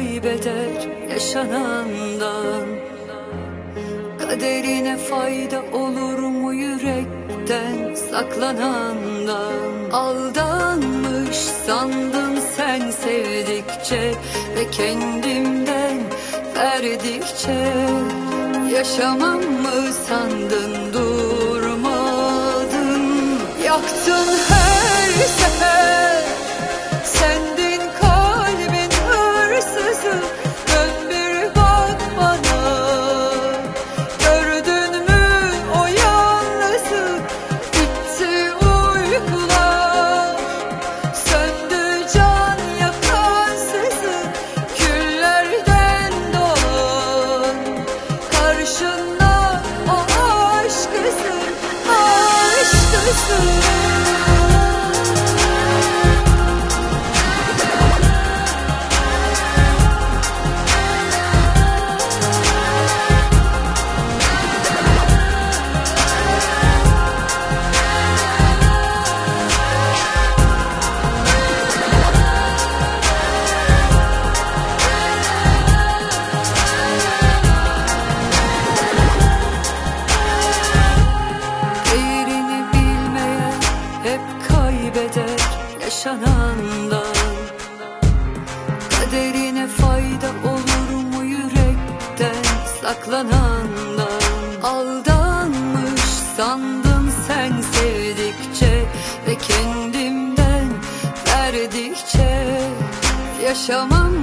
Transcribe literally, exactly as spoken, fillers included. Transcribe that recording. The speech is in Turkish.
kaybeder yaşanandan. Kaderine fayda olur mu yürekten saklanandan? Aldanmış sandım sen sevdikçe ve kendimden verdikçe. Yaşamam mı sandın, durmadın, yaktın her sefer. Sendin kalbin hırsızı, dön bir bak bana. Gördün mü o yalnızı, bitti uykular. Söndü can yakan sızı, küllerden doğan. Karşında o aşkısın, aşkısın. Yaşanandan. Kaderine fayda olur mu yürekten saklanandan? Aldanmış sandım sen sevdikçe ve kendimden verdikçe. Yaşamam